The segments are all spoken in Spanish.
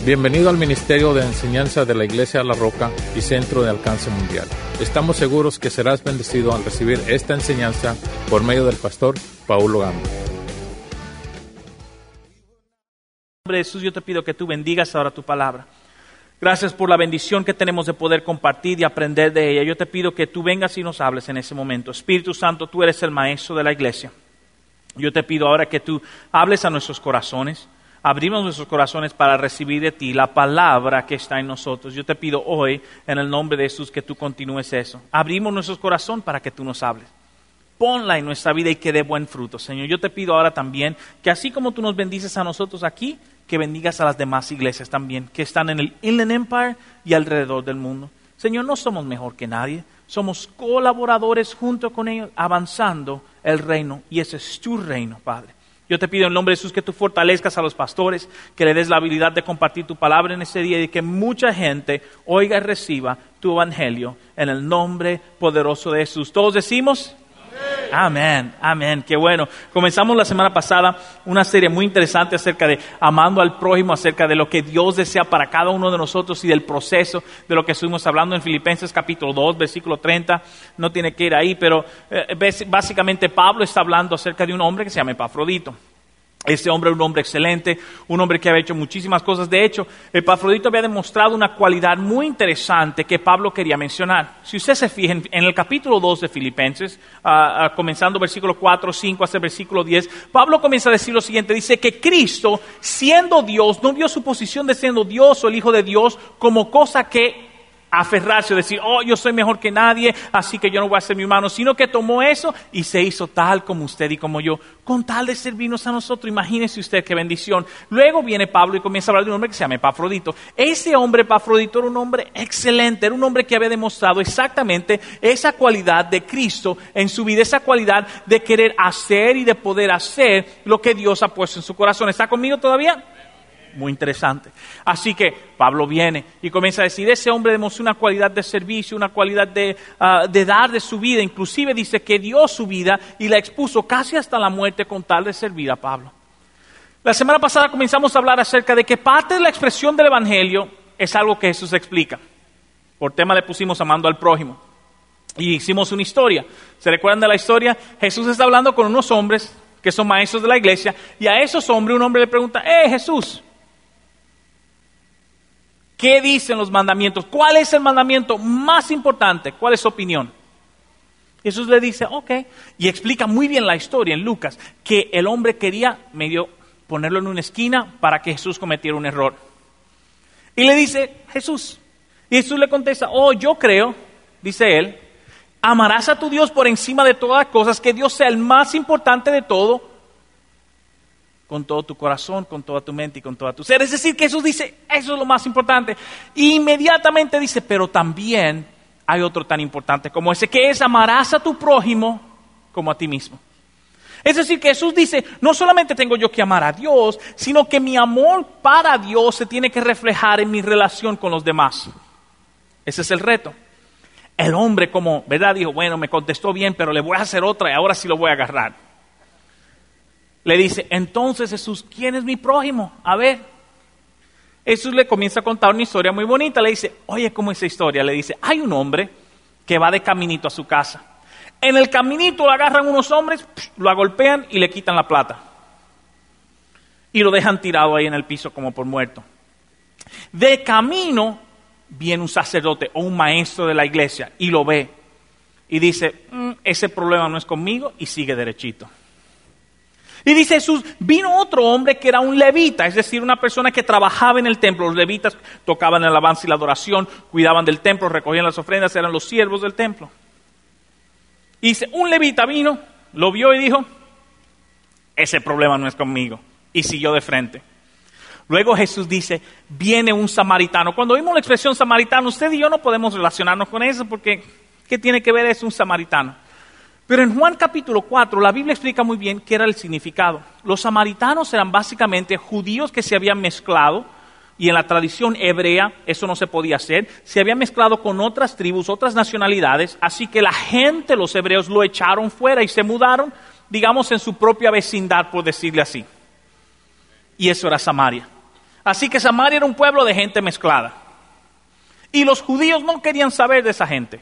Bienvenido al Ministerio de Enseñanza de la Iglesia La Roca y Centro de Alcance Mundial. Estamos seguros que serás bendecido al recibir esta enseñanza por medio del pastor Paulo Gamba. En nombre de Jesús, yo te pido que tú bendigas ahora tu palabra. Gracias por la bendición que tenemos de poder compartir y aprender de ella. Yo te pido que tú vengas y nos hables en ese momento. Espíritu Santo, tú eres el maestro de la iglesia. Yo te pido ahora que tú hables a nuestros corazones. Abrimos nuestros corazones para recibir de ti la palabra que está en nosotros. Yo te pido hoy, en el nombre de Jesús, que tú continúes eso. Abrimos nuestro corazón para que tú nos hables. Ponla en nuestra vida y que dé buen fruto, Señor. Yo te pido ahora también que así como tú nos bendices a nosotros aquí, que bendigas a las demás iglesias también, que están en el Inland Empire y alrededor del mundo. Señor, no somos mejor que nadie. Somos colaboradores junto con ellos, avanzando el reino. Y ese es tu reino, Padre. Yo te pido en el nombre de Jesús que tú fortalezcas a los pastores, que le des la habilidad de compartir tu palabra en este día y que mucha gente oiga y reciba tu evangelio en el nombre poderoso de Jesús. ¿Todos decimos? Amén, amén, qué bueno. Comenzamos la semana pasada una serie muy interesante acerca de amando al prójimo, acerca de lo que Dios desea para cada uno de nosotros y del proceso de lo que estuvimos hablando en Filipenses capítulo 2, versículo 30. No tiene que ir ahí, pero básicamente Pablo está hablando acerca de un hombre que se llama Epafrodito. Este hombre era un hombre excelente, un hombre que había hecho muchísimas cosas. De hecho, Epafrodito había demostrado una cualidad muy interesante que Pablo quería mencionar. Si usted se fija en el capítulo 2 de Filipenses, comenzando versículo 4, 5 hasta el versículo 10, Pablo comienza a decir lo siguiente. Dice que Cristo, siendo Dios, no vio su posición de siendo Dios o el Hijo de Dios como cosa que aferrarse o decir, oh, yo soy mejor que nadie, así que yo no voy a ser mi hermano, sino que tomó eso y se hizo tal como usted y como yo, con tal de servirnos a nosotros. Imagínese usted qué bendición. Luego viene Pablo y comienza a hablar de un hombre que se llama Epafrodito. Ese hombre Epafrodito era un hombre excelente, era un hombre que había demostrado exactamente esa cualidad de Cristo en su vida, esa cualidad de querer hacer y de poder hacer lo que Dios ha puesto en su corazón. ¿Está conmigo todavía? Muy interesante. Así que Pablo viene y comienza a decir, ese hombre demostró una cualidad de servicio, una cualidad de dar de su vida. Inclusive dice que dio su vida y la expuso casi hasta la muerte con tal de servir a Pablo. La semana pasada comenzamos a hablar acerca de que parte de la expresión del evangelio es algo que Jesús explica. Por tema le pusimos amando al prójimo. Y hicimos una historia. ¿Se recuerdan de la historia? Jesús está hablando con unos hombres que son maestros de la iglesia y a esos hombres un hombre le pregunta, Jesús, ¿qué dicen los mandamientos? ¿Cuál es el mandamiento más importante? ¿Cuál es su opinión? Jesús le dice, ok. Y explica muy bien la historia en Lucas, que el hombre quería medio ponerlo en una esquina para que Jesús cometiera un error. Y le dice, Jesús. Y Jesús le contesta, yo creo, dice él, amarás a tu Dios por encima de todas las cosas, que Dios sea el más importante de todo, con todo tu corazón, con toda tu mente y con toda tu ser. Es decir, que Jesús dice, eso es lo más importante. Y inmediatamente dice, pero también hay otro tan importante como ese, que es amarás a tu prójimo como a ti mismo. Es decir, que Jesús dice, no solamente tengo yo que amar a Dios, sino que mi amor para Dios se tiene que reflejar en mi relación con los demás. Ese es el reto. El hombre ¿verdad? Dijo, bueno, me contestó bien, pero le voy a hacer otra y ahora sí lo voy a agarrar. Le dice, entonces Jesús, ¿quién es mi prójimo? A ver. Jesús le comienza a contar una historia muy bonita. Le dice, oye, ¿cómo es esa historia? Le dice, hay un hombre que va de caminito a su casa. En el caminito lo agarran unos hombres, lo agolpean y le quitan la plata. Y lo dejan tirado ahí en el piso como por muerto. De camino viene un sacerdote o un maestro de la iglesia y lo ve. Y dice, ese problema no es conmigo, y sigue derechito. Y dice Jesús, vino otro hombre que era un levita, es decir, una persona que trabajaba en el templo. Los levitas tocaban el alabanza y la adoración, cuidaban del templo, recogían las ofrendas, eran los siervos del templo. Y dice, un levita vino, lo vio y dijo, ese problema no es conmigo, y siguió de frente. Luego Jesús dice, viene un samaritano. Cuando vimos la expresión samaritano, usted y yo no podemos relacionarnos con eso porque ¿qué tiene que ver eso un samaritano? Pero en Juan capítulo 4 la Biblia explica muy bien qué era el significado. Los samaritanos eran básicamente judíos que se habían mezclado, y en la tradición hebrea eso no se podía hacer, se habían mezclado con otras tribus, otras nacionalidades, así que la gente, los hebreos, lo echaron fuera y se mudaron, digamos, en su propia vecindad, por decirle así. Y eso era Samaria. Así que Samaria era un pueblo de gente mezclada. Y los judíos no querían saber de esa gente.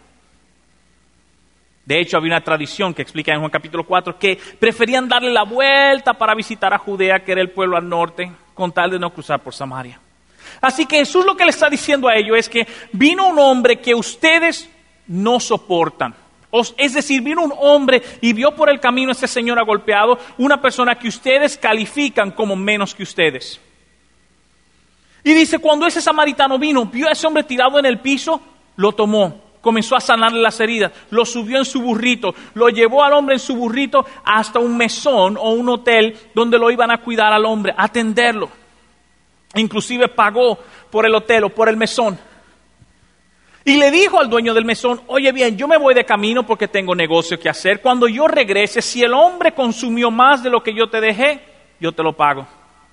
De hecho, había una tradición que explica en Juan capítulo 4 que preferían darle la vuelta para visitar a Judea, que era el pueblo al norte, con tal de no cruzar por Samaria. Así que Jesús lo que le está diciendo a ellos es que vino un hombre que ustedes no soportan. Es decir, vino un hombre y vio por el camino a ese señor agolpeado, una persona que ustedes califican como menos que ustedes. Y dice, cuando ese samaritano vino, vio a ese hombre tirado en el piso, lo tomó, comenzó a sanarle las heridas, lo subió en su burrito, lo llevó al hombre en su burrito hasta un mesón o un hotel donde lo iban a cuidar al hombre, a atenderlo. Inclusive pagó por el hotel o por el mesón. Y le dijo al dueño del mesón, oye bien, yo me voy de camino porque tengo negocio que hacer. Cuando yo regrese, si el hombre consumió más de lo que yo te dejé, yo te lo pago.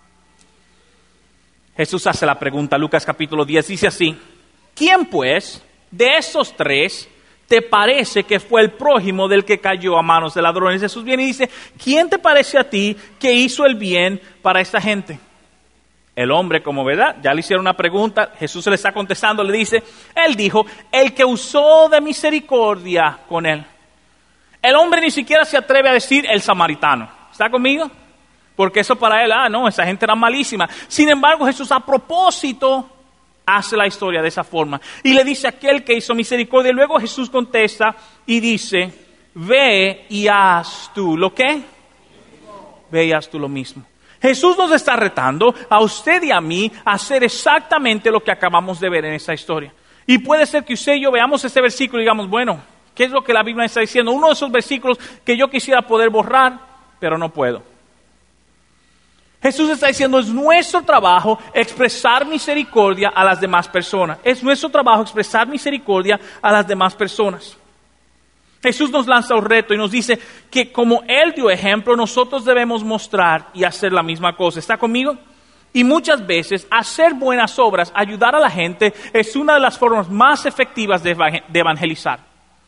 Jesús hace la pregunta, Lucas capítulo 10, dice así, ¿quién pues de esos tres te parece que fue el prójimo del que cayó a manos de ladrones? Jesús viene y dice, ¿quién te parece a ti que hizo el bien para esta gente? El hombre, como verdad, ya le hicieron una pregunta, Jesús se le está contestando, le dice, él dijo, el que usó de misericordia con él. El hombre ni siquiera se atreve a decir el samaritano. ¿Está conmigo? Porque eso para él, no, esa gente era malísima. Sin embargo, Jesús a propósito hace la historia de esa forma. Y le dice aquel que hizo misericordia. Y luego Jesús contesta y dice, ve y haz tú. ¿Lo qué? Ve y haz tú lo mismo. Jesús nos está retando a usted y a mí a hacer exactamente lo que acabamos de ver en esa historia. Y puede ser que usted y yo veamos este versículo y digamos, bueno, ¿qué es lo que la Biblia está diciendo? Uno de esos versículos que yo quisiera poder borrar, pero no puedo. Jesús está diciendo, es nuestro trabajo expresar misericordia a las demás personas. Es nuestro trabajo expresar misericordia a las demás personas. Jesús nos lanza un reto y nos dice que como Él dio ejemplo, nosotros debemos mostrar y hacer la misma cosa. ¿Está conmigo? Y muchas veces hacer buenas obras, ayudar a la gente, es una de las formas más efectivas de evangelizar.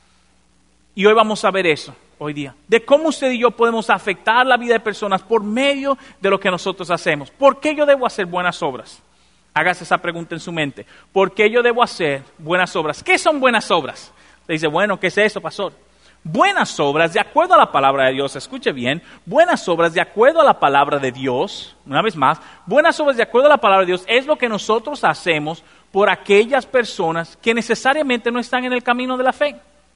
Y hoy vamos a ver eso, hoy día, de cómo usted y yo podemos afectar la vida de personas por medio de lo que nosotros hacemos. ¿Por qué yo debo hacer buenas obras? Hágase esa pregunta en su mente. ¿Por qué yo debo hacer buenas obras? ¿Qué son buenas obras? Le dice, bueno, ¿qué es eso, pastor? Buenas obras, de acuerdo a la palabra de Dios, escuche bien, buenas obras de acuerdo a la palabra de Dios, una vez más, buenas obras de acuerdo a la palabra de Dios es lo que nosotros hacemos por aquellas personas que necesariamente no están en el camino de la fe.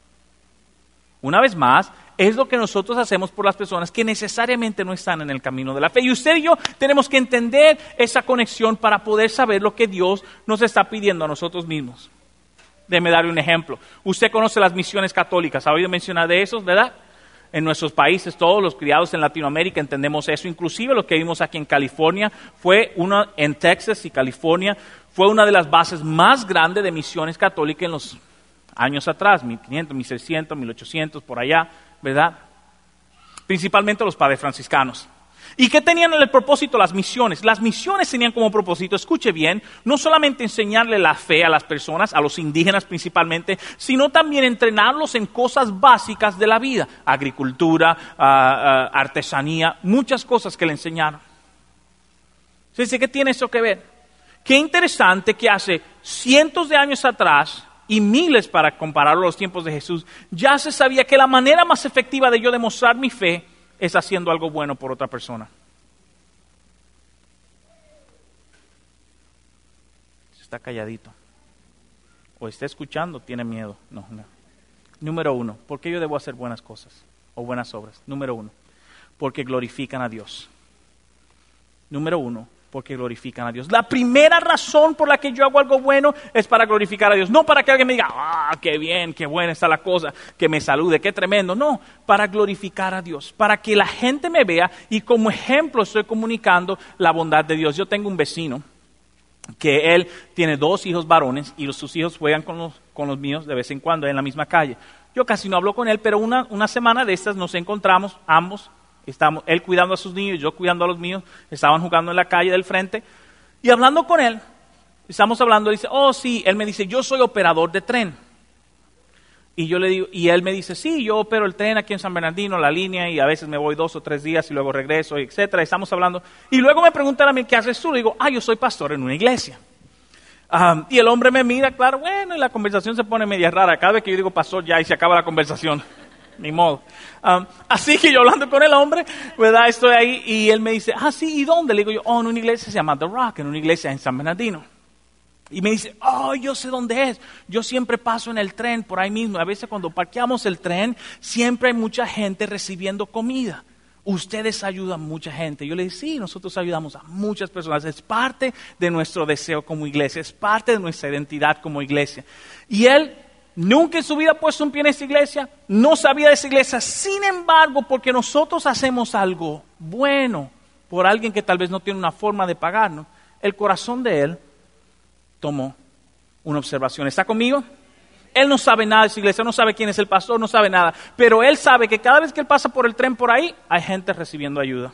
Una vez más, es lo que nosotros hacemos por las personas que necesariamente no están en el camino de la fe. Y usted y yo tenemos que entender esa conexión para poder saber lo que Dios nos está pidiendo a nosotros mismos. Déjeme darle un ejemplo. Usted conoce las misiones católicas, ¿ha oído mencionar de esos, verdad? En nuestros países, todos los criados en Latinoamérica entendemos eso. Inclusive lo que vimos aquí en California, en Texas y California, fue una de las bases más grandes de misiones católicas en los años atrás, 1500, 1600, 1800, por allá, ¿verdad? Principalmente los padres franciscanos. ¿Y qué tenían el propósito las misiones? Las misiones tenían como propósito, escuche bien, no solamente enseñarle la fe a las personas, a los indígenas principalmente, sino también entrenarlos en cosas básicas de la vida, agricultura, artesanía, muchas cosas que le enseñaron. Entonces, ¿qué tiene eso que ver? Qué interesante que hace cientos de años atrás, y miles para compararlo a los tiempos de Jesús, ya se sabía que la manera más efectiva de yo demostrar mi fe es haciendo algo bueno por otra persona. Está calladito. O está escuchando, tiene miedo. No. Número 1, ¿por qué yo debo hacer buenas cosas o buenas obras? Número 1, porque glorifican a Dios. Número 1, porque glorifican a Dios. La primera razón por la que yo hago algo bueno es para glorificar a Dios. No para que alguien me diga, qué bien, qué buena está la cosa, que me salude, qué tremendo. No, para glorificar a Dios, para que la gente me vea y como ejemplo estoy comunicando la bondad de Dios. Yo tengo un vecino que él tiene 2 hijos varones y sus hijos juegan con los míos de vez en cuando en la misma calle. Yo casi no hablo con él, pero una semana de estas nos encontramos ambos. Él cuidando a sus niños, yo cuidando a los míos, estaban jugando en la calle del frente y hablando con él, estamos hablando, dice, sí, él me dice, yo soy operador de tren. Y yo le digo, y él me dice, sí, yo opero el tren aquí en San Bernardino, la línea, y a veces me voy 2 o 3 días y luego regreso, etcétera. Estamos hablando. Y luego me preguntan a mí, ¿qué haces tú? Le digo, yo soy pastor en una iglesia. Y el hombre me mira, claro, bueno, y la conversación se pone media rara. Cada vez que yo digo pastor, ya, y se acaba la conversación. Ni modo. Así que yo hablando con el hombre, ¿verdad? Estoy ahí, y él me dice, sí, ¿y dónde? Le digo yo, en una iglesia se llama The Rock, en una iglesia en San Bernardino. Y me dice, yo sé dónde es. Yo siempre paso en el tren por ahí mismo. A veces cuando parqueamos el tren, siempre hay mucha gente recibiendo comida. Ustedes ayudan a mucha gente. Yo le dije, sí, nosotros ayudamos a muchas personas. Es parte de nuestro deseo como iglesia. Es parte de nuestra identidad como iglesia. Y él nunca en su vida ha puesto un pie en esa iglesia. No sabía de esa iglesia. Sin embargo, porque nosotros hacemos algo bueno por alguien que tal vez no tiene una forma de pagarnos, el corazón de él tomó una observación. ¿Está conmigo? Él no sabe nada de esa iglesia, no sabe quién es el pastor, no sabe nada. Pero él sabe que cada vez que él pasa por el tren por ahí, hay gente recibiendo ayuda.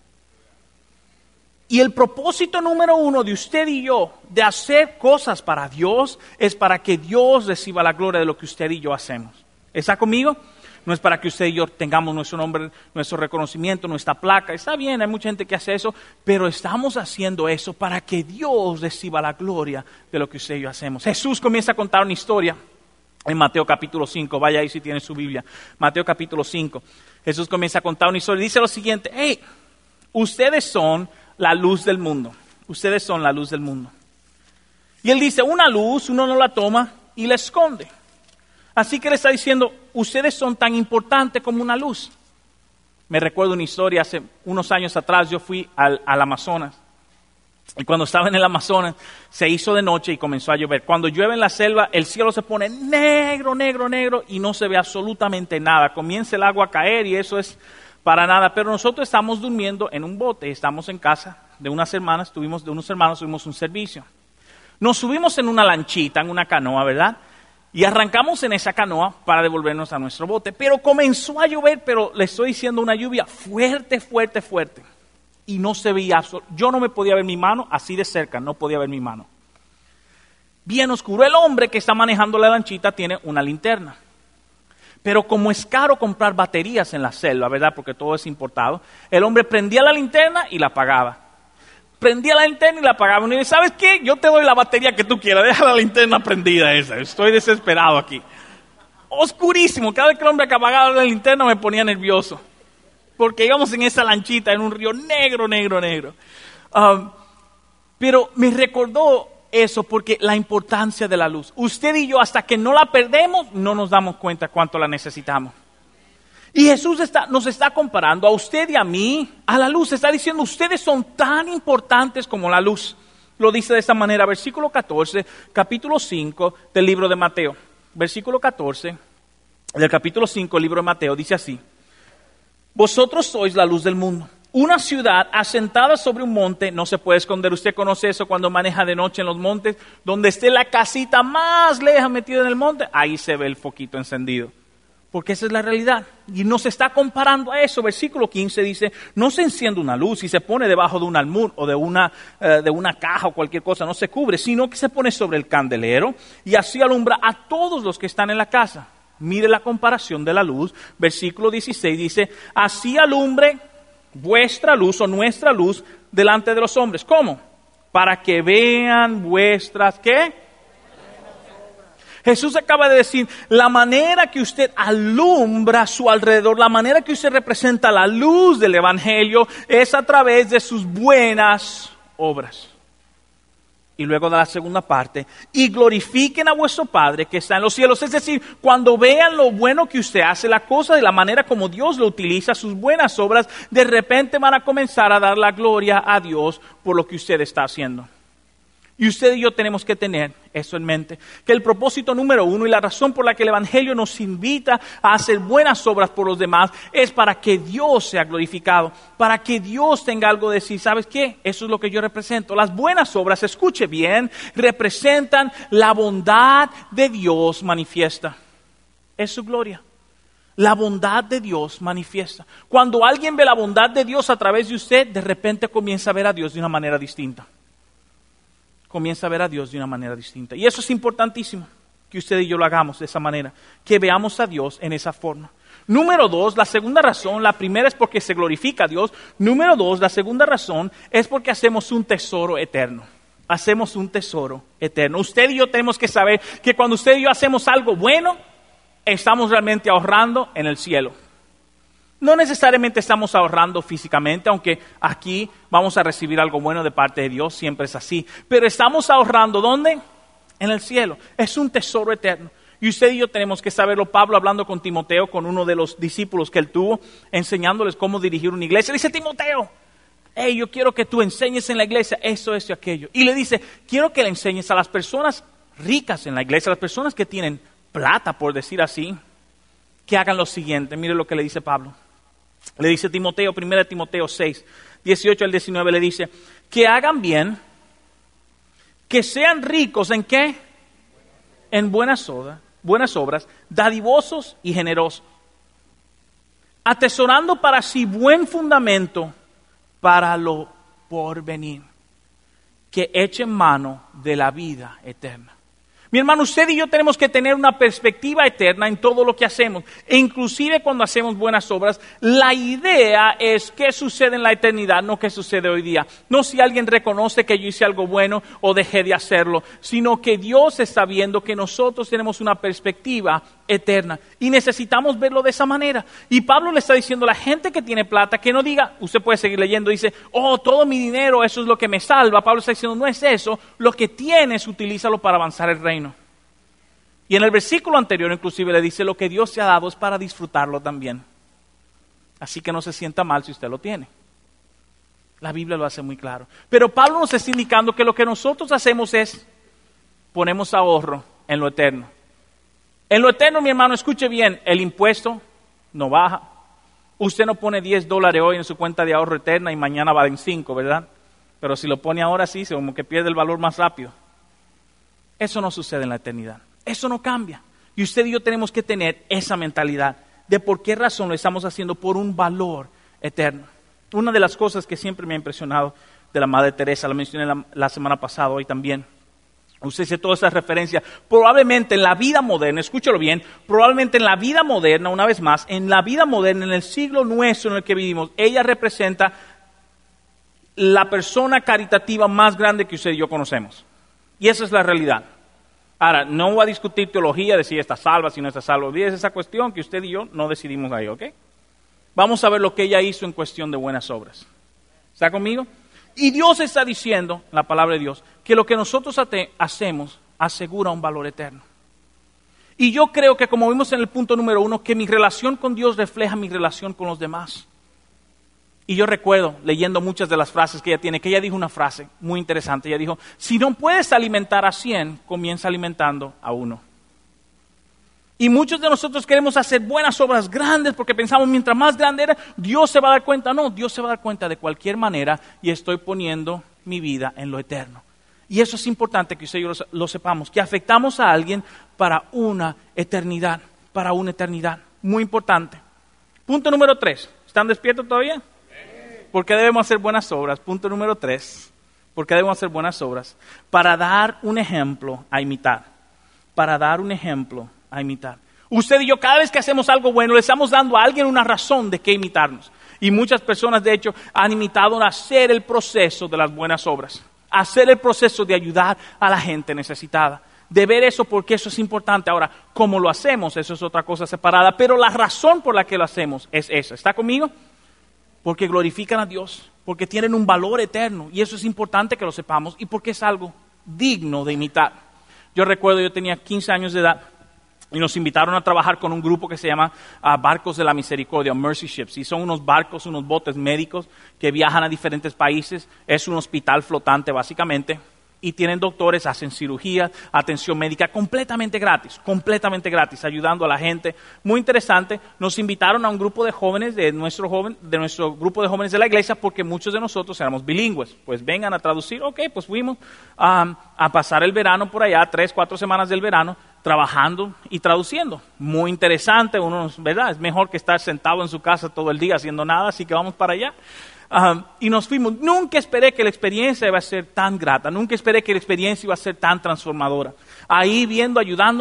Y el propósito número 1 de usted y yo, de hacer cosas para Dios, es para que Dios reciba la gloria de lo que usted y yo hacemos. ¿Está conmigo? No es para que usted y yo tengamos nuestro nombre, nuestro reconocimiento, nuestra placa. Está bien, hay mucha gente que hace eso, pero estamos haciendo eso para que Dios reciba la gloria de lo que usted y yo hacemos. Jesús comienza a contar una historia en Mateo capítulo 5. Vaya ahí si tiene su Biblia. Mateo capítulo 5. Jesús comienza a contar una historia y dice lo siguiente. Ustedes son la luz del mundo. Ustedes son la luz del mundo. Y él dice, una luz uno no la toma y la esconde. Así que le está diciendo, ustedes son tan importantes como una luz. Me recuerdo una historia, hace unos años atrás yo fui al Amazonas. Y cuando estaba en el Amazonas, se hizo de noche y comenzó a llover. Cuando llueve en la selva, el cielo se pone negro, negro, negro y no se ve absolutamente nada. Comienza el agua a caer y eso es para nada. Pero nosotros estamos durmiendo en un bote, estamos en casa de unas hermanas, tuvimos un servicio. Nos subimos en una lanchita, en una canoa, ¿verdad? Y arrancamos en esa canoa para devolvernos a nuestro bote. Pero comenzó a llover, pero le estoy diciendo una lluvia fuerte, fuerte, fuerte. Y no se veía, yo no me podía ver mi mano, así de cerca, no podía ver mi mano. Bien oscuro. El hombre que está manejando la lanchita tiene una linterna. Pero como es caro comprar baterías en la selva, ¿verdad? Porque todo es importado. El hombre prendía la linterna y la apagaba. Prendía la linterna y la apagaba. Y me dice, ¿sabes qué? Yo te doy la batería que tú quieras. Deja la linterna prendida esa. Estoy desesperado aquí. Oscurísimo. Cada vez que el hombre apagaba la linterna me ponía nervioso. Porque íbamos en esa lanchita en un río negro, negro, negro. Pero me recordó eso porque la importancia de la luz. Usted y yo, hasta que no la perdemos, no nos damos cuenta cuánto la necesitamos. Y Jesús nos está comparando a usted y a mí, a la luz. Está diciendo, ustedes son tan importantes como la luz. Lo dice de esta manera, versículo 14, capítulo 5 del libro de Mateo. Versículo 14 del capítulo 5 del libro de Mateo, dice así. Vosotros sois la luz del mundo. Una ciudad asentada sobre un monte no se puede esconder. Usted conoce eso cuando maneja de noche en los montes, donde esté la casita más lejos metida en el monte, ahí se ve el foquito encendido. Porque esa es la realidad. Y nos está comparando a eso. Versículo 15 dice, no se enciende una luz y se pone debajo de un almud o de una caja o cualquier cosa, no se cubre, sino que se pone sobre el candelero y así alumbra a todos los que están en la casa. Mire la comparación de la luz. Versículo 16 dice, así alumbre vuestra luz o nuestra luz delante de los hombres. ¿Cómo? Para que vean vuestras, ¿qué? Jesús acaba de decir, la manera que usted alumbra a su alrededor, la manera que usted representa la luz del Evangelio es a través de sus buenas obras. Y luego da la segunda parte, y glorifiquen a vuestro Padre que está en los cielos. Es decir, cuando vean lo bueno que usted hace, la cosa de la manera como Dios lo utiliza, sus buenas obras, de repente van a comenzar a dar la gloria a Dios por lo que usted está haciendo. Y usted y yo tenemos que tener eso en mente, que el propósito número 1 y la razón por la que el Evangelio nos invita a hacer buenas obras por los demás es para que Dios sea glorificado, para que Dios tenga algo de decir. ¿Sabes qué? Eso es lo que yo represento. Las buenas obras, escuche bien, representan la bondad de Dios manifiesta. Es su gloria. La bondad de Dios manifiesta. Cuando alguien ve la bondad de Dios a través de usted, de repente comienza a ver a Dios de una manera distinta. Comienza a ver a Dios de una manera distinta. Y eso es importantísimo, que usted y yo lo hagamos de esa manera, que veamos a Dios en esa forma. Número 2, la segunda razón, la primera es porque se glorifica a Dios. Número 2, la segunda razón es porque hacemos un tesoro eterno. Hacemos un tesoro eterno. Usted y yo tenemos que saber que cuando usted y yo hacemos algo bueno, estamos realmente ahorrando en el cielo. No necesariamente estamos ahorrando físicamente, aunque aquí vamos a recibir algo bueno de parte de Dios, siempre es así. Pero estamos ahorrando, ¿dónde? En el cielo. Es un tesoro eterno. Y usted y yo tenemos que saberlo. Pablo, hablando con Timoteo, con uno de los discípulos que él tuvo, enseñándoles cómo dirigir una iglesia, le dice: Timoteo, hey, yo quiero que tú enseñes en la iglesia esto y aquello. Y le dice: quiero que le enseñes a las personas ricas en la iglesia, a las personas que tienen plata, por decir así, que hagan lo siguiente. Mire lo que le dice Pablo. Le dice Timoteo, 1 Timoteo 6, 18 al 19, le dice: que hagan bien, que sean ricos, ¿en qué? En buenas obras, dadivosos y generosos, atesorando para sí buen fundamento para lo porvenir, que echen mano de la vida eterna. Mi hermano, usted y yo tenemos que tener una perspectiva eterna en todo lo que hacemos, e inclusive cuando hacemos buenas obras. La idea es qué sucede en la eternidad, no qué sucede hoy día. No si alguien reconoce que yo hice algo bueno o dejé de hacerlo, sino que Dios está viendo que nosotros tenemos una perspectiva eterna y necesitamos verlo de esa manera. Y Pablo le está diciendo a la gente que tiene plata que no diga, usted puede seguir leyendo, dice: oh, todo mi dinero, eso es lo que me salva. Pablo está diciendo: no es eso, lo que tienes, utilízalo para avanzar el reino. Y en el versículo anterior inclusive le dice: lo que Dios te ha dado es para disfrutarlo también. Así que no se sienta mal si usted lo tiene. La Biblia lo hace muy claro. Pero Pablo nos está indicando que lo que nosotros hacemos es, ponemos ahorro en lo eterno. En lo eterno, mi hermano, escuche bien, el impuesto no baja. Usted no pone $10 hoy en su cuenta de ahorro eterna y mañana va en 5, ¿verdad? Pero si lo pone ahora sí, como que pierde el valor más rápido. Eso no sucede en la eternidad. Eso no cambia. Y usted y yo tenemos que tener esa mentalidad de por qué razón lo estamos haciendo, por un valor eterno. Una de las cosas que siempre me ha impresionado de la Madre Teresa, la mencioné la semana pasada, hoy también. Usted dice todas esas referencias. Probablemente en la vida moderna, escúchalo bien, probablemente en la vida moderna, una vez más, en la vida moderna, en el siglo nuestro en el que vivimos, ella representa la persona caritativa más grande que usted y yo conocemos. Y esa es la realidad. Ahora, no voy a discutir teología de si está salva, si no está salva. Olvídese esa cuestión que usted y yo no decidimos ahí, ¿ok? Vamos a ver lo que ella hizo en cuestión de buenas obras. ¿Está conmigo? Y Dios está diciendo, en la palabra de Dios, que lo que nosotros hacemos asegura un valor eterno. Y yo creo que, como vimos en el punto número 1, que mi relación con Dios refleja mi relación con los demás. Y yo recuerdo, leyendo muchas de las frases que ella tiene, que ella dijo una frase muy interesante. Ella dijo: si no puedes alimentar a 100, comienza alimentando a 1. Y muchos de nosotros queremos hacer buenas obras grandes porque pensamos mientras más grande era, Dios se va a dar cuenta. No, Dios se va a dar cuenta de cualquier manera y estoy poniendo mi vida en lo eterno. Y eso es importante que usted y yo lo sepamos, que afectamos a alguien para una eternidad, muy importante. Punto número 3, ¿están despiertos todavía? ¿Por qué debemos hacer buenas obras? Punto número 3. ¿Por qué debemos hacer buenas obras? Para dar un ejemplo a imitar. Usted y yo, cada vez que hacemos algo bueno, le estamos dando a alguien una razón de qué imitarnos. Y muchas personas, de hecho, han imitado a hacer el proceso de las buenas obras. Hacer el proceso de ayudar a la gente necesitada. De ver eso, porque eso es importante. Ahora, ¿cómo lo hacemos? Eso es otra cosa separada. Pero la razón por la que lo hacemos es esa. ¿Está conmigo? Porque glorifican a Dios, porque tienen un valor eterno, y eso es importante que lo sepamos, y porque es algo digno de imitar. Yo recuerdo, yo tenía 15 años de edad, y nos invitaron a trabajar con un grupo que se llama Barcos de la Misericordia, Mercy Ships, y son unos barcos, unos botes médicos que viajan a diferentes países. Es un hospital flotante básicamente, y tienen doctores, hacen cirugía, atención médica completamente gratis, ayudando a la gente. Muy interesante. Nos invitaron a un grupo de jóvenes, de nuestro grupo de jóvenes de la iglesia, porque muchos de nosotros éramos bilingües. Pues vengan a traducir. Ok, pues fuimos a pasar el verano por allá, 3-4 semanas del verano, trabajando y traduciendo. Muy interesante, ¿verdad? Es mejor que estar sentado en su casa todo el día haciendo nada, así que vamos para allá. Y nos fuimos. Nunca esperé que la experiencia iba a ser tan grata, nunca esperé que la experiencia iba a ser tan transformadora. Ahí viendo, ayudando,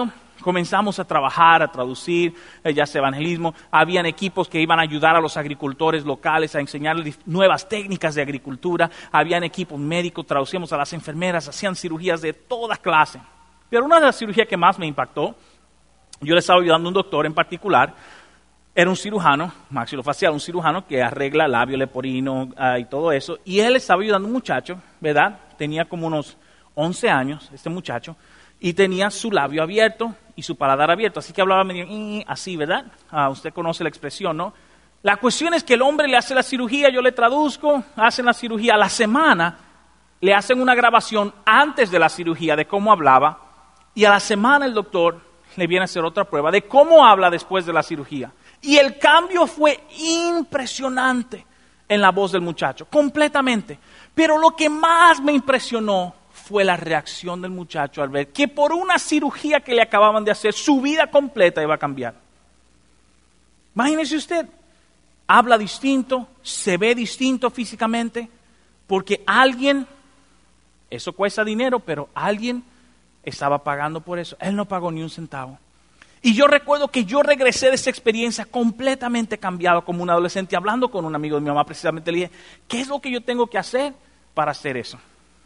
comenzamos a trabajar, a traducir, ya sea evangelismo. Habían equipos que iban a ayudar a los agricultores locales a enseñarles nuevas técnicas de agricultura. Habían equipos médicos, traducíamos a las enfermeras, hacían cirugías de toda clase. Pero una de las cirugías que más me impactó, yo le estaba ayudando a un doctor en particular. Era un cirujano, maxilofacial, un cirujano que arregla labio leporino y todo eso. Y él estaba ayudando a un muchacho, ¿verdad? Tenía como unos 11 años, este muchacho, y tenía su labio abierto y su paladar abierto. Así que hablaba medio así, ¿verdad? Usted conoce la expresión, ¿no? La cuestión es que el hombre le hace la cirugía, yo le traduzco, hacen la cirugía. A la semana le hacen una grabación antes de la cirugía de cómo hablaba. Y a la semana el doctor le viene a hacer otra prueba de cómo habla después de la cirugía. Y el cambio fue impresionante en la voz del muchacho, completamente. Pero lo que más me impresionó fue la reacción del muchacho al ver que por una cirugía que le acababan de hacer, su vida completa iba a cambiar. Imagínese usted, habla distinto, se ve distinto físicamente, porque alguien, eso cuesta dinero, pero alguien estaba pagando por eso. Él no pagó ni un centavo. Y yo recuerdo que yo regresé de esa experiencia completamente cambiado como un adolescente, hablando con un amigo de mi mamá precisamente. Le dije, ¿qué es lo que yo tengo que hacer para hacer eso?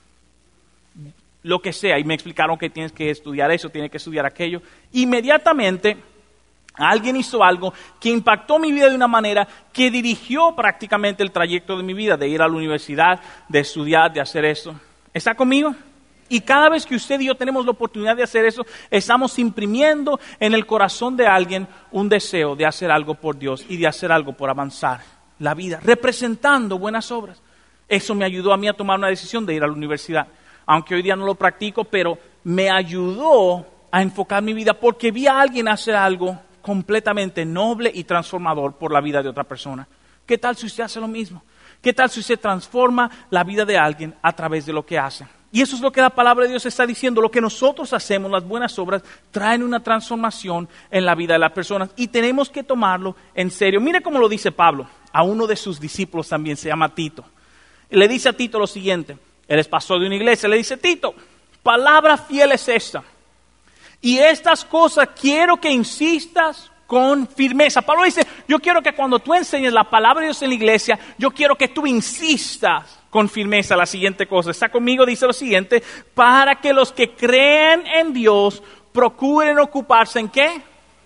Lo que sea. Y me explicaron que tienes que estudiar eso, tienes que estudiar aquello. Inmediatamente alguien hizo algo que impactó mi vida de una manera que dirigió prácticamente el trayecto de mi vida, de ir a la universidad, de estudiar, de hacer eso. ¿Está conmigo? Y cada vez que usted y yo tenemos la oportunidad de hacer eso, estamos imprimiendo en el corazón de alguien un deseo de hacer algo por Dios y de hacer algo por avanzar la vida, representando buenas obras. Eso me ayudó a mí a tomar una decisión de ir a la universidad. Aunque hoy día no lo practico, pero me ayudó a enfocar mi vida porque vi a alguien hacer algo completamente noble y transformador por la vida de otra persona. ¿Qué tal si usted hace lo mismo? ¿Qué tal si usted transforma la vida de alguien a través de lo que hace? Y eso es lo que la palabra de Dios está diciendo. Lo que nosotros hacemos, las buenas obras, traen una transformación en la vida de las personas. Y tenemos que tomarlo en serio. Mire cómo lo dice Pablo. A uno de sus discípulos también, se llama Tito. Y le dice a Tito lo siguiente. Él es pastor de una iglesia. Le dice, Tito, palabra fiel es esta. Y estas cosas quiero que insistas con firmeza. Pablo dice, yo quiero que cuando tú enseñes la palabra de Dios en la iglesia, yo quiero que tú insistas con firmeza la siguiente cosa. Está conmigo, dice lo siguiente, para que los que creen en Dios procuren ocuparse ¿en qué?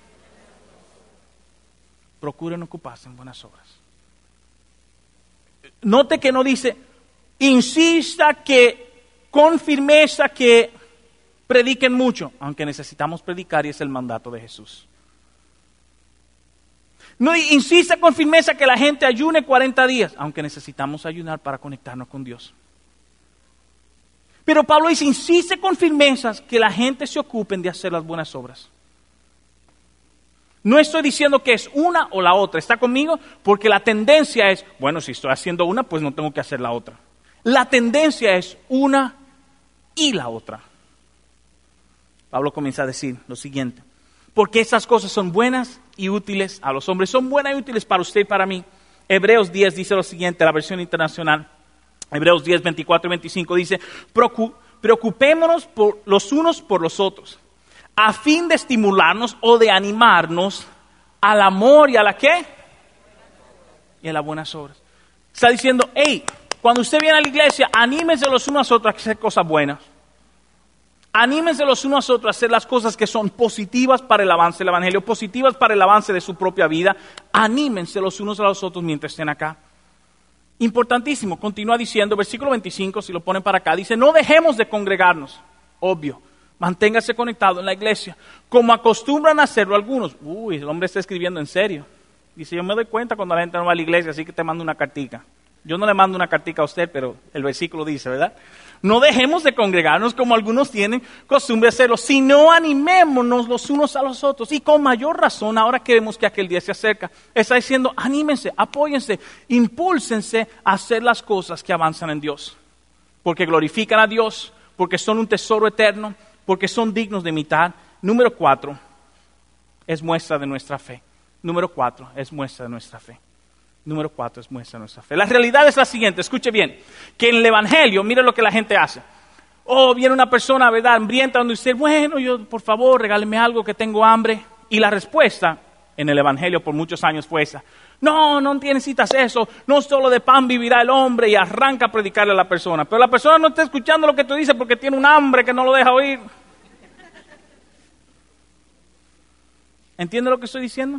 Procuren ocuparse en buenas obras. Note que no dice, insista que con firmeza que prediquen mucho, aunque necesitamos predicar y es el mandato de Jesús. No insista con firmeza que la gente ayune 40 días, aunque necesitamos ayunar para conectarnos con Dios. Pero Pablo dice, insiste con firmeza que la gente se ocupen de hacer las buenas obras. No estoy diciendo que es una o la otra, ¿está conmigo? Porque la tendencia es, bueno, si estoy haciendo una, pues no tengo que hacer la otra. La tendencia es una y la otra. Pablo comienza a decir lo siguiente. Porque esas cosas son buenas y útiles a los hombres. Son buenas y útiles para usted y para mí. Hebreos 10 dice lo siguiente, la versión internacional. Hebreos 10, 24 y 25 dice, preocupémonos los unos por los otros, a fin de estimularnos o de animarnos al amor y a la ¿qué? Y a las buenas obras. Está diciendo, hey, cuando usted viene a la iglesia, anímense los unos a otros a hacer cosas buenas. Anímense los unos a otros a hacer las cosas que son positivas para el avance del evangelio, positivas para el avance de su propia vida. Anímense los unos a los otros mientras estén acá. Importantísimo, continúa diciendo, versículo 25, si lo ponen para acá, dice, no dejemos de congregarnos, obvio, manténgase conectado en la iglesia, como acostumbran a hacerlo algunos. Uy, el hombre está escribiendo en serio. Dice, yo me doy cuenta cuando la gente no va a la iglesia, así que te mando una cartica. Yo no le mando una cartica a usted, pero el versículo dice, ¿verdad? No dejemos de congregarnos como algunos tienen costumbre de hacerlo, sino animémonos los unos a los otros. Y con mayor razón, ahora que vemos que aquel día se acerca, está diciendo, anímense, apóyense, impúlsense a hacer las cosas que avanzan en Dios. Porque glorifican a Dios, porque son un tesoro eterno, porque son dignos de imitar. Número 4, es muestra de nuestra fe. Número 4, es muestra de nuestra fe. Número 4 es muestra de nuestra fe. La realidad es la siguiente, escuche bien, que en el evangelio, mire lo que la gente hace. O viene una persona, ¿verdad?, hambrienta, donde usted, bueno, yo, por favor, regáleme algo que tengo hambre. Y la respuesta en el Evangelio por muchos años fue esa. No necesitas eso, no solo de pan vivirá el hombre, y arranca a predicarle a la persona. Pero la persona no está escuchando lo que tú dices porque tiene un hambre que no lo deja oír. ¿Entiende lo que estoy diciendo?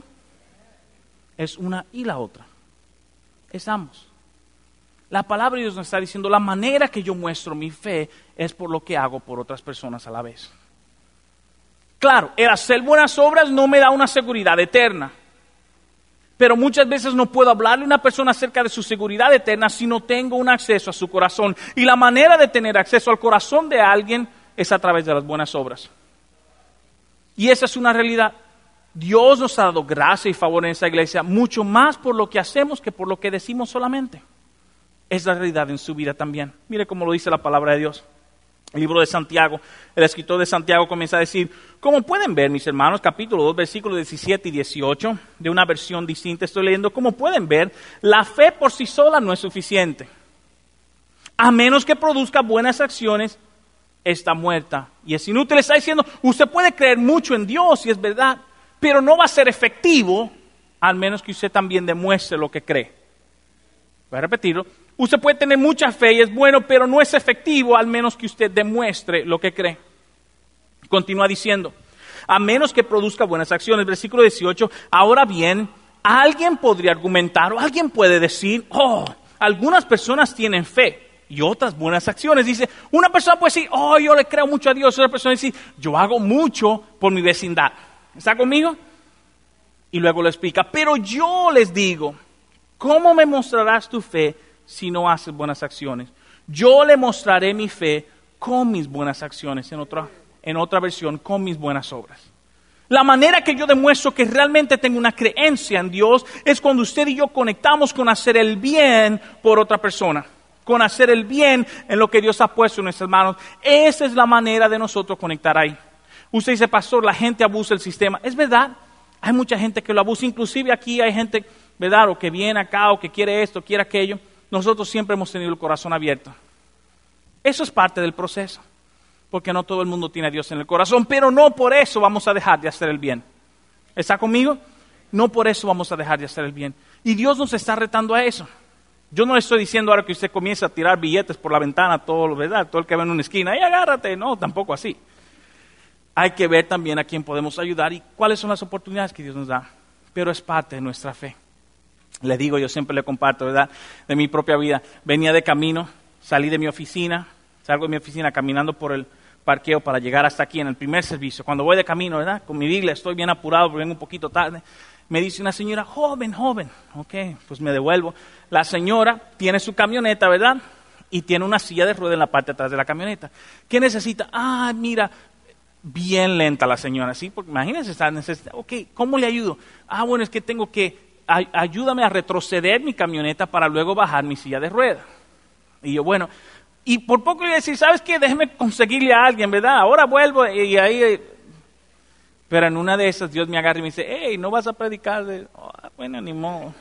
Es una y la otra. Es ambos. La palabra de Dios nos está diciendo, la manera que yo muestro mi fe es por lo que hago por otras personas a la vez. Claro, el hacer buenas obras no me da una seguridad eterna. Pero muchas veces no puedo hablarle a una persona acerca de su seguridad eterna si no tengo un acceso a su corazón. Y la manera de tener acceso al corazón de alguien es a través de las buenas obras. Y esa es una realidad. Dios nos ha dado gracia y favor en esa iglesia, mucho más por lo que hacemos que por lo que decimos solamente. Es la realidad en su vida también. Mire cómo lo dice la palabra de Dios. El libro de Santiago, el escritor de Santiago comienza a decir, como pueden ver, mis hermanos, capítulo 2, versículos 17 y 18, de una versión distinta estoy leyendo, como pueden ver, la fe por sí sola no es suficiente. A menos que produzca buenas acciones, está muerta y es inútil. Está diciendo, usted puede creer mucho en Dios y es verdad, pero no va a ser efectivo al menos que usted también demuestre lo que cree. Voy a repetirlo. Usted puede tener mucha fe y es bueno, pero no es efectivo al menos que usted demuestre lo que cree. Continúa diciendo, a menos que produzca buenas acciones. Versículo 18, ahora bien, alguien podría argumentar o alguien puede decir, algunas personas tienen fe y otras buenas acciones. Dice, una persona puede decir, yo le creo mucho a Dios. Otra persona dice, yo hago mucho por mi vecindad. ¿Está conmigo? Y luego lo explica, pero yo les digo, ¿cómo me mostrarás tu fe si no haces buenas acciones? Yo le mostraré mi fe con mis buenas acciones, en otra versión, con mis buenas obras. La manera que yo demuestro que realmente tengo una creencia en Dios es cuando usted y yo conectamos con hacer el bien por otra persona, con hacer el bien en lo que Dios ha puesto en nuestras manos. Esa es la manera de nosotros conectar ahí. Usted dice, pastor, la gente abusa del sistema. Es verdad, hay mucha gente que lo abusa, inclusive aquí hay gente, ¿verdad?, o que viene acá, o que quiere esto, quiere aquello. Nosotros siempre hemos tenido el corazón abierto. Eso es parte del proceso, porque no todo el mundo tiene a Dios en el corazón, pero no por eso vamos a dejar de hacer el bien. ¿Está conmigo? No por eso vamos a dejar de hacer el bien. Y Dios nos está retando a eso. Yo no le estoy diciendo ahora que usted comience a tirar billetes por la ventana, ¿verdad?, todo el que ve en una esquina, ¡ay, agárrate! No, tampoco así. Hay que ver también a quién podemos ayudar y cuáles son las oportunidades que Dios nos da. Pero es parte de nuestra fe. Le digo, yo siempre le comparto, ¿verdad?, de mi propia vida. Venía de camino, salgo de mi oficina caminando por el parqueo para llegar hasta aquí en el primer servicio. Cuando voy de camino, ¿verdad?, con mi Biblia, estoy bien apurado porque vengo un poquito tarde. Me dice una señora, joven. Ok, pues me devuelvo. La señora tiene su camioneta, ¿verdad?, y tiene una silla de rueda en la parte de atrás de la camioneta. ¿Qué necesita? Mira, bien lenta la señora, ¿sí? Porque imagínense, está necesitada. Ok, ¿cómo le ayudo? Bueno, es que tengo que... ayúdame a retroceder mi camioneta para luego bajar mi silla de ruedas. Y yo, bueno, y por poco le iba a decir, ¿sabes qué? Déjeme conseguirle a alguien, ¿verdad? Ahora vuelvo y ahí... Pero en una de esas Dios me agarra y me dice, hey, ¿no vas a predicar? Bueno, ni modo.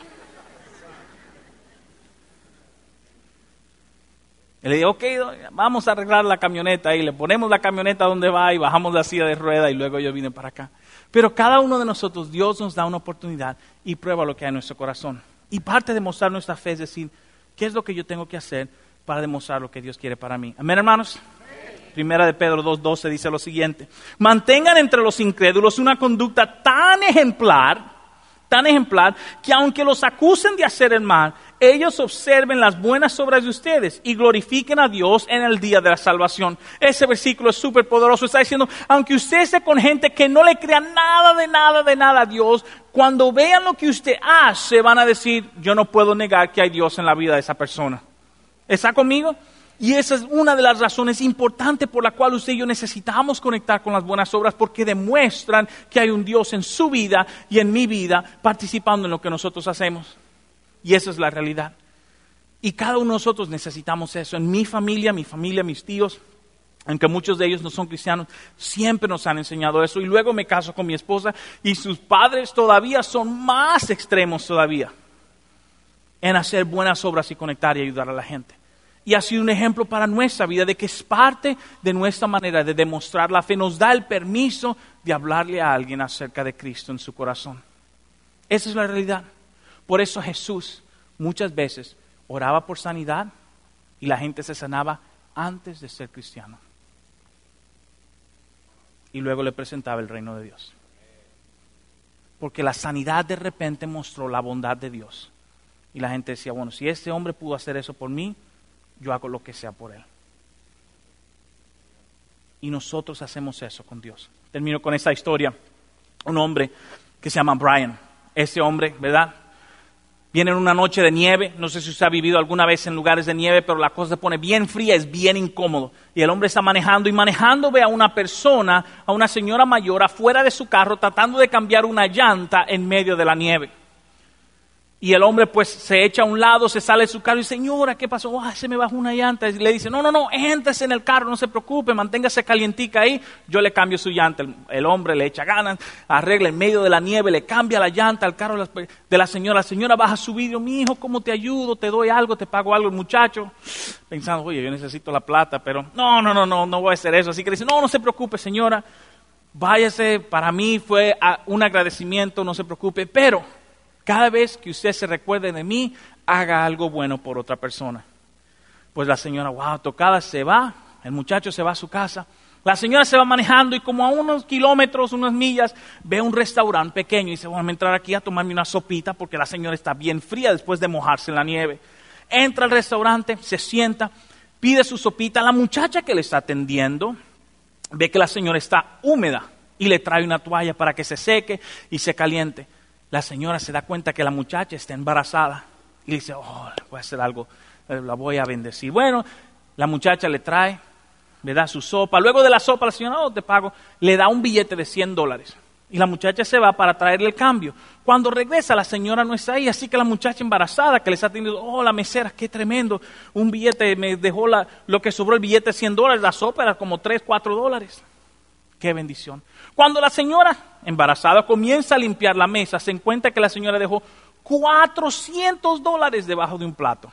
Y le digo, ok, vamos a arreglar la camioneta y le ponemos la camioneta donde va y bajamos la silla de rueda y luego yo vine para acá. Pero cada uno de nosotros, Dios nos da una oportunidad y prueba lo que hay en nuestro corazón. Y parte de mostrar nuestra fe es decir, ¿qué es lo que yo tengo que hacer para demostrar lo que Dios quiere para mí? Amén, hermanos. Primera de Pedro 2:12 dice lo siguiente, mantengan entre los incrédulos una conducta tan ejemplar, que aunque los acusen de hacer el mal, ellos observen las buenas obras de ustedes y glorifiquen a Dios en el día de la salvación. Ese versículo es súper poderoso. Está diciendo, aunque usted esté con gente que no le crea nada a Dios, cuando vean lo que usted hace, van a decir, yo no puedo negar que hay Dios en la vida de esa persona. ¿Está conmigo? Y esa es una de las razones importantes por la cual usted y yo necesitamos conectar con las buenas obras, porque demuestran que hay un Dios en su vida y en mi vida participando en lo que nosotros hacemos. Y esa es la realidad. Y cada uno de nosotros necesitamos eso. En mi familia, mis tíos, aunque muchos de ellos no son cristianos, siempre nos han enseñado eso. Y luego me caso con mi esposa y sus padres todavía son más extremos todavía en hacer buenas obras y conectar y ayudar a la gente. Y ha sido un ejemplo para nuestra vida de que es parte de nuestra manera de demostrar la fe. Nos da el permiso de hablarle a alguien acerca de Cristo en su corazón. Esa es la realidad. Por eso Jesús muchas veces oraba por sanidad y la gente se sanaba antes de ser cristiano. Y luego le presentaba el reino de Dios. Porque la sanidad de repente mostró la bondad de Dios. Y la gente decía, bueno, si este hombre pudo hacer eso por mí, yo hago lo que sea por él. Y nosotros hacemos eso con Dios. Termino con esta historia. Un hombre que se llama Brian. Ese hombre, ¿verdad? Viene en una noche de nieve. No sé si usted ha vivido alguna vez en lugares de nieve, pero la cosa se pone bien fría, es bien incómodo. Y el hombre está manejando y manejando ve a una persona, a una señora mayor afuera de su carro tratando de cambiar una llanta en medio de la nieve. Y el hombre pues se echa a un lado, se sale de su carro y dice, señora, ¿qué pasó? Se me bajó una llanta. Y le dice, no, éntrese en el carro, no se preocupe, manténgase calientica ahí, yo le cambio su llanta. El hombre le echa ganas, arregla en medio de la nieve, le cambia la llanta al carro de la señora. La señora baja su vidrio, mi hijo, ¿cómo te ayudo? ¿Te doy algo? ¿Te pago algo? El muchacho, pensando, oye, yo necesito la plata, pero no voy a hacer eso. Así que le dice, no se preocupe, señora, váyase, para mí fue un agradecimiento, no se preocupe, pero cada vez que usted se recuerde de mí, haga algo bueno por otra persona. Pues la señora, wow, tocada, se va, el muchacho se va a su casa. La señora se va manejando y como a unos kilómetros, unas millas, ve un restaurante pequeño y dice, bueno, voy a entrar aquí a tomarme una sopita porque la señora está bien fría después de mojarse en la nieve. Entra al restaurante, se sienta, pide su sopita. La muchacha que le está atendiendo ve que la señora está húmeda y le trae una toalla para que se seque y se caliente. La señora se da cuenta que la muchacha está embarazada y dice, voy a hacer algo, la voy a bendecir. Bueno, la muchacha le trae, le da su sopa. Luego de la sopa, la señora, te pago, le da un billete de $100. Y la muchacha se va para traerle el cambio. Cuando regresa, la señora no está ahí, así que la muchacha embarazada que le está atendiendo, la mesera, qué tremendo, un billete, me dejó lo que sobró el billete de $100, la sopa era como $3, $4. Qué bendición. Cuando la señora embarazada comienza a limpiar la mesa, se encuentra que la señora dejó $400 debajo de un plato.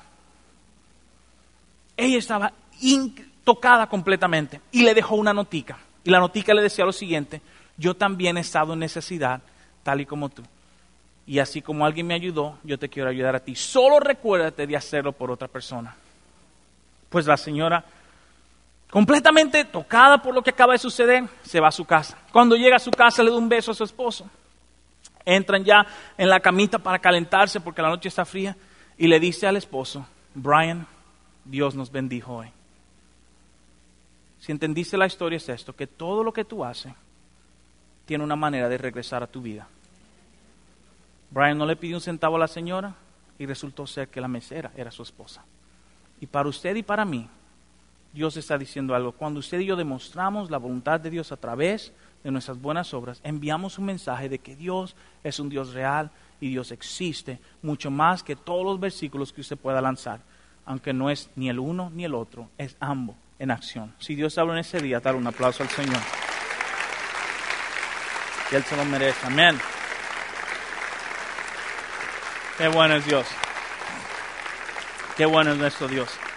Ella estaba tocada completamente y le dejó una notica. Y la notica le decía lo siguiente, yo también he estado en necesidad, tal y como tú. Y así como alguien me ayudó, yo te quiero ayudar a ti. Solo recuérdate de hacerlo por otra persona. Pues la señora, completamente tocada por lo que acaba de suceder, se va a su casa. Cuando llega a su casa le da un beso a su esposo. Entran ya en la camita para calentarse porque la noche está fría y le dice al esposo, Brian, Dios nos bendijo hoy. Si entendiste la historia es esto, que todo lo que tú haces tiene una manera de regresar a tu vida. Brian no le pidió un centavo a la señora y resultó ser que la mesera era su esposa. Y para usted y para mí, Dios está diciendo algo. Cuando usted y yo demostramos la voluntad de Dios a través de nuestras buenas obras, enviamos un mensaje de que Dios es un Dios real y Dios existe, mucho más que todos los versículos que usted pueda lanzar, aunque no es ni el uno ni el otro, es ambos en acción. Si Dios habla en ese día, dar un aplauso al Señor. Y Él se lo merece. Amén. Qué bueno es Dios. Qué bueno es nuestro Dios.